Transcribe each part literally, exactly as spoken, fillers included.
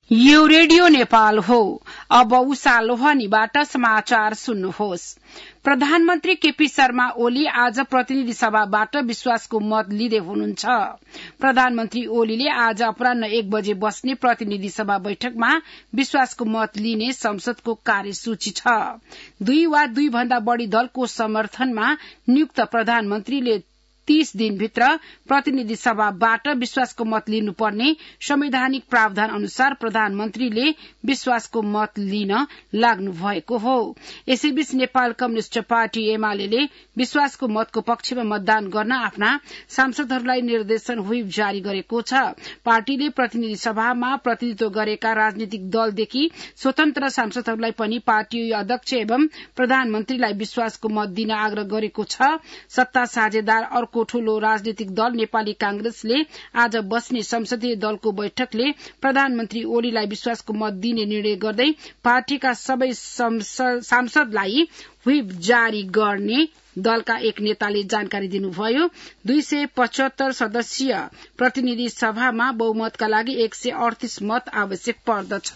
यो रेडियो नेपाल हो। अब उषा लोहनीबाट समाचार सुन्नुहोस्। प्रधानमन्त्री केपी शर्मा ओली आज प्रतिनिधि सभाबाट विश्वासको मत लिँदै हुनुहुन्छ। प्रधानमन्त्री ओलीले आज अपराह्न एक बजे बस्ने प्रतिनिधि सभा बैठकमा विश्वासको मत लिने संसदको कार्यसूची छ। दुई वा दुई भन्दा बढ़ी दलको समर्थनमा नियुक्त प्रधानमन्त्रीले तीस दिनभित्र प्रतिनिधि सभाबाट विश्वासको मत लिनुपर्ने संवैधानिक प्रावधान अनुसार प्रधानमन्त्रीले विश्वासको मत लिन लाग्नु भएको हो। यसैबीच नेपाल कम्युनिष्ट पार्टी एमाले विश्वासको मतको पक्षमा मतदान गर्न आफ्ना सांसदहरूलाई निर्देशन व्हिप जारी गरेको छ। पार्टीले प्रतिनिधि सभामा प्रतिनिधित्व गरेका राजनीतिक दलदेखि स्वतन्त्र सांसदहरूलाई पनि पार्टी अध्यक्ष एवं प्रधानमन्त्रीलाई विश्वासको मत दिन आग्रह गरेको छ। सत्ता साझेदार अर्को ठूलो राजनीतिक दल नेपाली कांग्रेसले आज बस्ने संसदीय दलको बैठकले प्रधानमन्त्री ओलीलाई विश्वासको मत दिने निर्णय गर्दै पार्टीका सबै सांसदलाई व्हिप जारी गर्ने दलका एक नेताले जानकारी दिनुभयो। दुई सय पचहत्तर सदस्यीय प्रतिनिधि सभामा बहुमतका लागि एक सय अडतीस मत आवश्यक पर्दछ।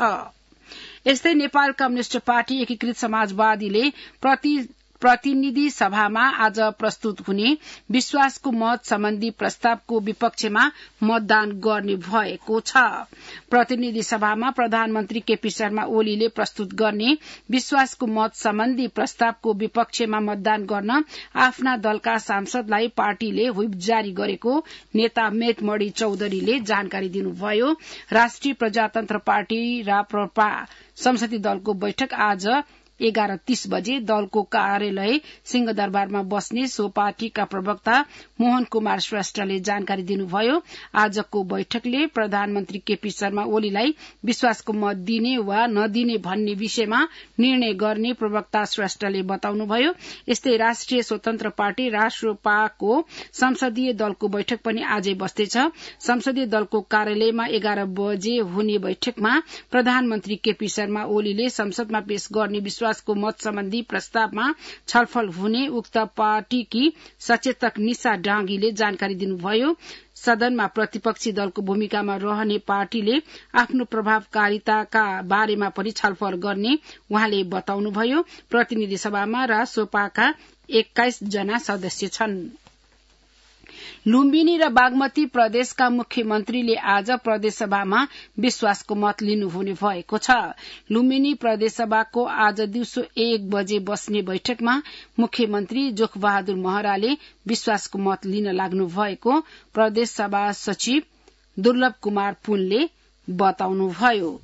यस्तै नेपाल कम्युनिष्ट पार्टी एकीकृत समाजवादीले प्रति प्रतिनिधि सभामा आज प्रस्तुत हुने विश्वासको मत सम्बन्धी प्रस्तावको विपक्षमा मतदान गर्ने भएको छ। प्रतिनिधि सभामा प्रधानमन्त्री केपी शर्मा ओलीले प्रस्तुत गर्ने विश्वासको मत सम्बन्धी प्रस्तावको विपक्षमा मतदान गर्न आफ्ना दलका सांसदलाई पार्टीले व्हिप जारी गरेको नेता मेटमणि चौधरीले जानकारी दिनुभयो। राष्ट्रिय प्रजातन्त्र पार्टी राप्रपा संसदीय दलको बैठक आज एघार तीस बजे दलको कार्यालय सिंहदरबारमा बस्ने सो पार्टीका प्रवक्ता मोहन कुमार श्रेष्ठले जानकारी दिनुभयो। आजको बैठकले प्रधानमन्त्री केपी शर्मा ओलीलाई विश्वासको मत दिने वा नदिने भन्ने विषयमा निर्णय गर्ने प्रवक्ता श्रेष्ठले बताउनुभयो। यस्तै राष्ट्रिय स्वतन्त्र पार्टी रासोपाको संसदीय दलको बैठक पनि आजै बस्दैछ। संसदीय दलको कार्यालयमा एघार बजे हुने बैठकमा प्रधानमन्त्री केपी शर्मा ओलीले संसदमा पेश गर्ने विश्वासको मत सम्बन्धी प्रस्तावमा छलफल हुने उक्त पार्टीकी सचेतक निशा डाँगीले जानकारी दिनुभयो। सदनमा प्रतिपक्षी दलको भूमिकामा रहने पार्टीले आफ्नो प्रभावकारिताका बारेमा पनि छलफल गर्ने उहाँले बताउनुभयो। प्रतिनिधि सभामा रासोपाका एक्काइस जना सदस्य छन्। लुम्बिनी र बागमती प्रदेशका मुख्यमन्त्रीले आज प्रदेशसभामा विश्वासको मत लिनुहुने भएको छ। लुम्बिनी प्रदेशसभाको आज दिउँसो एक बजे बस्ने बैठकमा मुख्यमन्त्री जोखबहादुर महराले विश्वासको मत लिन लाग्नु भएको प्रदेशसभा सचिव दुर्लभ कुमार पुनले बताउनुभयो।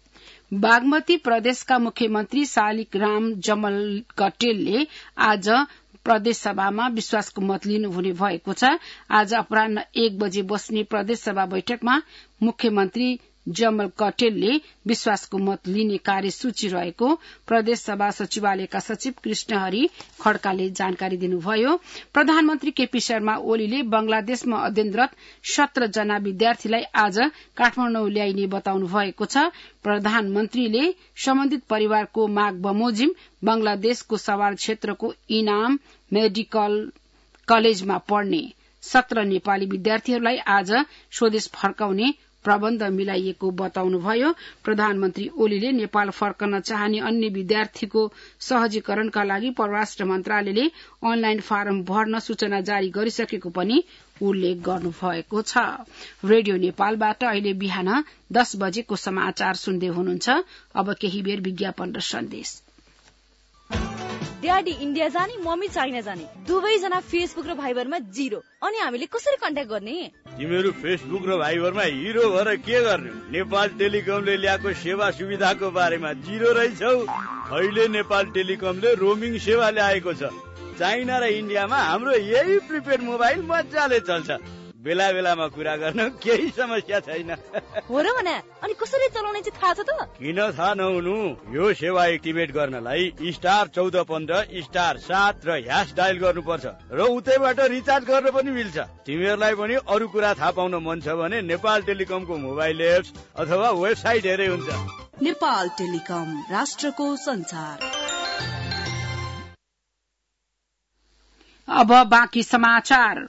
बागमती प्रदेशका मुख्यमन्त्री शालिग्राम जमल कटेलले आज प्रदेशसभामा विश्वासको मत लिनुहुने भएको छ। आज अपराह्न एक बजे बस्ने प्रदेशसभा बैठकमा मुख्यमन्त्री जमल कटेलले विश्वासको मत लिने कार्यसूची रहेको प्रदेशसभा सचिवालयका सचिव कृष्णहरि खड्काले जानकारी दिनुभयो। प्रधानमन्त्री केपी शर्मा ओलीले बंगलादेशमा अध्ययनरत सत्र जना विद्यार्थीलाई आज काठमाडौँ ल्याइने बताउनु भएको छ। प्रधानमन्त्रीले सम्बन्धित परिवारको माग बमोजिम बंगलादेशको सवार क्षेत्रको इनाम मेडिकल कलेजमा पढ्ने सत्र नेपाली विद्यार्थीहरूलाई आज स्वदेश फर्काउने प्रबन्ध मिलाइएको बताउनुभयो। प्रधानमन्त्री ओलीले नेपाल फर्कन चाहने अन्य विद्यार्थीको सहजीकरणका लागि परराष्ट्र मन्त्रालयले अनलाइन फारम भर्न सूचना जारी गरिसकेको पनि उल्लेख गर्नुभएको छ। रेडियो नेपालबाट अहिले बिहान दस बजेको समाचार सुन्दै हुनुहुन्छ। अब केही बेर विज्ञापन र सन्देश। ड्याडी इन्डिया जाने, मम्मी चाइना जाने, दुवैजना फेसबुक र भाइबरमा जिरो। अनि हामीले कसरी कन्ट्याक्ट गर्ने? तिमीहरू फेसबुक र भाइबरमा हिरो भएर के गर्ने? नेपाल टेलिकमले ल्याएको सेवा सुविधाको बारेमा जिरो रहेछौ। अहिले नेपाल टेलिकमले रोमिङ सेवा ल्याएको छ। चाइना र इन्डियामा हाम्रो यही प्रिपेड मोबाइल मजाले चल्छ। बेला बेलामा कुरा गर्न केही समस्या छैन। हो र भने अनि कसरी चलाउने चाहिँ थाहा छ त? किन थाहा नहुनु? यो सेवा एक्टिभेट गर्नलाई स्टार चौध पन्ध्र स्टार सात र ह्यास डायल गर्नुपर्छ र उतैबाट रिचार्ज गर्न पनि मिल्छ। तिमीहरूलाई पनि अरू कुरा थाहा पाउन मन छ भने नेपाल टेलिकमको मोबाइल एप्स अथवा वेबसाइट हेरे हुन्छ। नेपाल टेलिकम, राष्ट्रको संचार। अब बाँकी समाचार।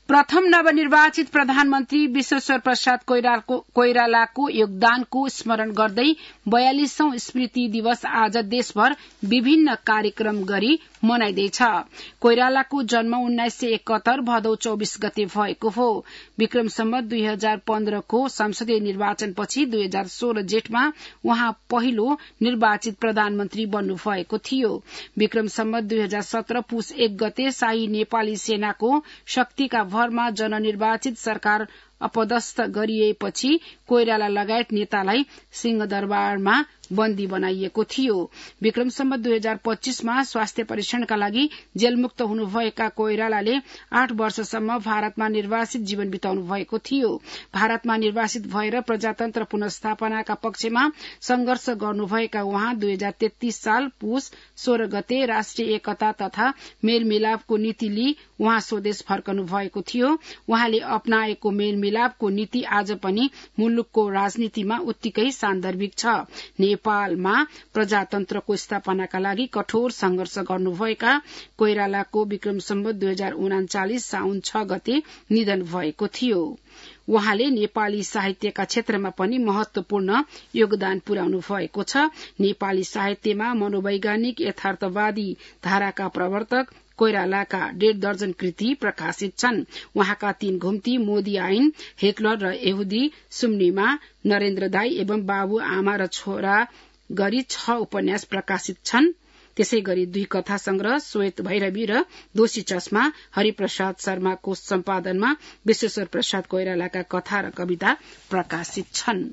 प्रथम नवनिर्वाचित प्रधानमन्त्री विश्वेश्वर प्रसाद कोइरालाको योगदानको स्मरण गर्दै बयालिसौं स्मृति दिवस आज देशभर विभिन्न कार्यक्रम गरी मनाइँदैछ। कोइरालाको जन्म उन्नाइस सय एकहत्तर भदौ चौबिस गते भएको हो। विक्रम सम्वत दुई हजार पन्ध्रको संसदीय निर्वाचनपछि दुई हजार सोह्र जेठमा उहाँ पहिलो निर्वाचित प्रधानमन्त्री बन्नु भएको थियो। विक्रम सम्वत दुई हजार सत्र पुस एक गते शाही नेपाली सेनाको शक्तिका भरमा जननिर्वाचित सरकार अपदस्थ गरिएपछि कोइराला लगायत नेतालाई सिंहदरबारमा बन्दी बनाइएको थियो। विक्रम सम्वत दुई हजार पच्चीसमा स्वास्थ्य परीक्षणका लागि जेलमुक्त हुनुभएका कोइरालाले आठ वर्षसम्म भारतमा निर्वासित जीवन बिताउनु भएको थियो। भारतमा निर्वासित भएर प्रजातन्त्र पुनर्स्थापनाका पक्षमा संघर्ष गर्नुभएका उहाँ दुई हजार तेत्तीस साल पुस सोह्र गते राष्ट्रिय एकता तथा मेलमिलापको नीति लिई उहाँ स्वदेश फर्कनु भएको थियो। उहाँले अपनाएको मेलमिलापको नीति आज पनि मुलुकको राजनीतिमा उत्तिकै सान्दर्भिक छ। नेपालमा प्रजातन्त्रको स्थापनाका लागि कठोर संघर्ष गर्नुभएका कोइरालाको विक्रम सम्वत दुई हजार उनाचालिस साउन छ गते निधन भएको थियो। उहाँले नेपाली साहित्यका क्षेत्रमा पनि महत्वपूर्ण योगदान पुर्याउनु भएको छ। नेपाली साहित्यमा मनोवैज्ञानिक यथार्थवादी धाराका प्रवर्तक कोइरालाका डेढ़ दर्जन कृति प्रकाशित छन्। उहाँका तीन घुम्ती, मोदी आइन, हिटलर र यहुदी, सुम्निमा, नरेन्द्र दाई एवं बाबु आमा र छोरा गरी छ उपन्यास प्रकाशित छन्। त्यसै गरी दुई कथा संग्रह श्वेत भैरवी र दोषी चश्मा हरिप्रसाद शर्माको सम्पादनमा विश्वेश्वर प्रसाद कोइरालाका कथा र कविता प्रकाशित छन्।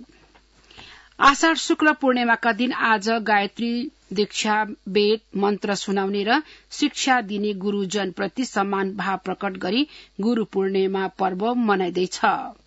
आषाढ़ शुक्ल पूर्णिमाका दिन आज गायत्री दीक्षा वेद मन्त्र सुनाउने र शिक्षा दिने गुरूजनप्रति सम्मान भाव प्रकट गरी गुरू पूर्णिमा पर्व मनाइँदैछ।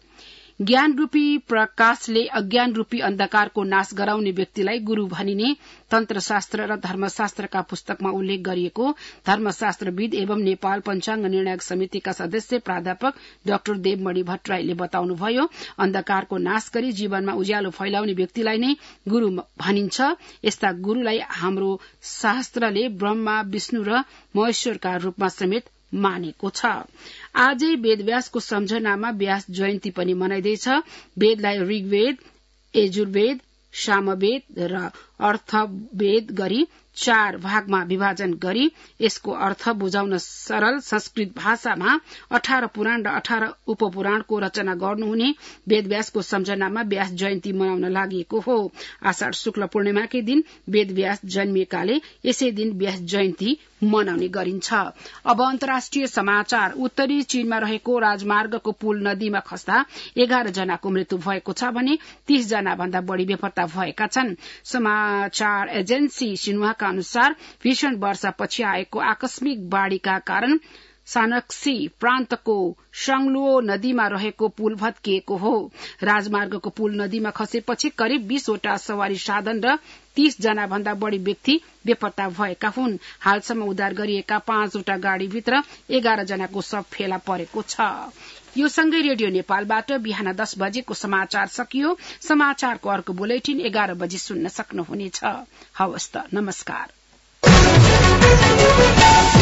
ज्ञान रूपी प्रकाशले अज्ञान रूपी अन्धकारको नाश गराउने व्यक्तिलाई गुरू भनिने तन्त्रशास्त्र र धर्मशास्त्रका पुस्तकमा उल्लेख गरिएको धर्मशास्त्रविद एवं नेपाल पञ्चाङ्ग निर्णायक समितिका सदस्य प्राध्यापक डाक्टर देवमणि भट्टराईले बताउनुभयो। अन्धकारको नाश गरी जीवनमा उज्यालो फैलाउने व्यक्तिलाई नै गुरू भनिन्छ। यस्ता गुरूलाई हाम्रो शास्त्रले ब्रह्मा, विष्णु र महेश्वरका रूपमा समेत मानेको छ। आजै वेदव्यासको सम्झनामा व्यास जयन्ती पनि मनाइँदैछ। वेदलाई ऋग्वेद, यजुर्वेद, सामवेद र अर्थवेद गरी चार भागमा विभाजन गरी यसको अर्थ बुझाउन सरल संस्कृत भाषामा अठारह पुराण र अठारह उपपुराणको रचना गर्नुहुने वेदव्यासको सम्झनामा व्यास जयन्ती मनाउन लागि हो। आषाढ़ शुक्ल पूर्णिमाकै दिन वेदव्यास जन्मिएकाले यसै दिन व्यास जयन्ती मनाउने गरिन्छ। अब अन्तर्राष्ट्रिय समाचार। उत्तरी चीनमा रहेको राजमार्गको पुल नदीमा खस्दा एघार जनाको मृत्यु भएको छ भने तीस जना भन्दा बढ़ी बेपत्ता भएका छन्। समाचार एजेन्सी सिन्हुआका अनुसार भीषण वर्षापछि आएको आकस्मिक बाढ़ीका कारण सानक्सी प्रान्तको सांगलुओ नदीमा रहेको पुल भत्किएको हो। राजमार्गको पुल नदीमा खसेपछि करिब बीसवटा सवारी साधन र तीस जना भन्दा बढ़ी व्यक्ति बेपत्ता भएका हुन्। हालसम्म उद्धार गरिएका पाँचवटा गाड़ीभित्र एघार जनाको शव फेला परेको छ। यो सँगै रेडियो नेपालबाट बिहान दस बजेको समाचार सकियो। समाचारको अर्को बुलेटिन एघार बजे सुन्न सक्नुहुनेछ। हवस् त, नमस्कार।